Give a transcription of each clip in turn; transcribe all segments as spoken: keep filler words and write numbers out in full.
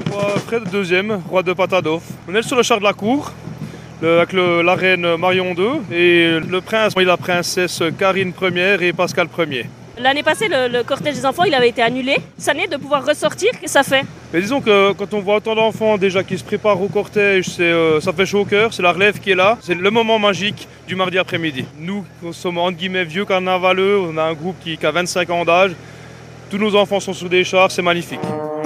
Moi, Fred, deuxième, roi de Patadov. On est sur le char de la cour, le, avec le, la reine Marion deux, et le prince et la princesse Karine première et Pascal premier. L'année passée, le, le cortège des enfants, il avait été annulé. Cette année, de pouvoir ressortir, qu'est-ce que ça fait? Mais disons que quand on voit autant d'enfants déjà qui se préparent au cortège, c'est, euh, ça fait chaud au cœur, c'est la relève qui est là. C'est le moment magique du mardi après-midi. Nous, nous sommes entre guillemets vieux carnavaleux, on a un groupe qui, qui a vingt-cinq ans d'âge. Tous nos enfants sont sur des chars, c'est magnifique.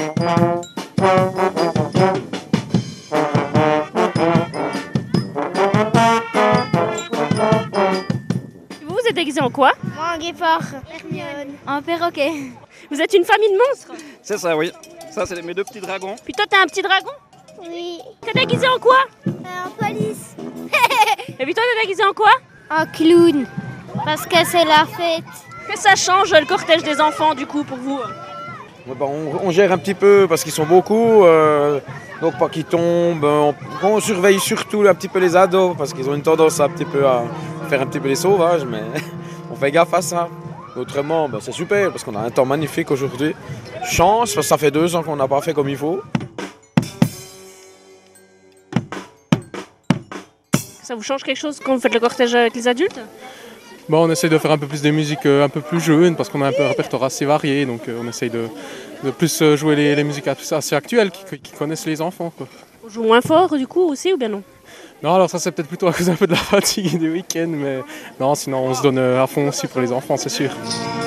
Vous, vous êtes déguisé en quoi? Moi, en guépard. Hermione. En perroquet. Vous êtes une famille de monstres? C'est ça, oui. Ça, c'est mes deux petits dragons. Puis toi, t'as un petit dragon? Oui. T'es déguisé en quoi? Euh, en police. Et puis toi, t'es déguisé en quoi? En clown. Parce que c'est la fête. Que ça change le cortège des enfants, du coup, pour vous? Ouais, bah, on, on gère un petit peu parce qu'ils sont beaucoup, euh, donc pas qu'ils tombent. On, on surveille surtout un petit peu les ados parce qu'ils ont une tendance un petit peu à faire un petit peu les sauvages, mais on fait gaffe à ça. Autrement, bah, c'est super parce qu'on a un temps magnifique aujourd'hui. Chance, parce que ça fait deux ans qu'on n'a pas fait comme il faut. Ça vous change quelque chose quand vous faites le cortège avec les adultes? Bon, on essaye de faire un peu plus de musique euh, un peu plus jeune parce qu'on a un peu un répertoire assez varié, donc euh, on essaye de, de plus euh, jouer les, les musiques assez actuelles qui, qui connaissent les enfants, quoi. On joue moins fort du coup aussi ou bien non? Non, alors ça c'est peut-être plutôt à cause un peu de la fatigue des week-ends, mais non, sinon on se donne euh, à fond aussi pour les enfants, c'est sûr.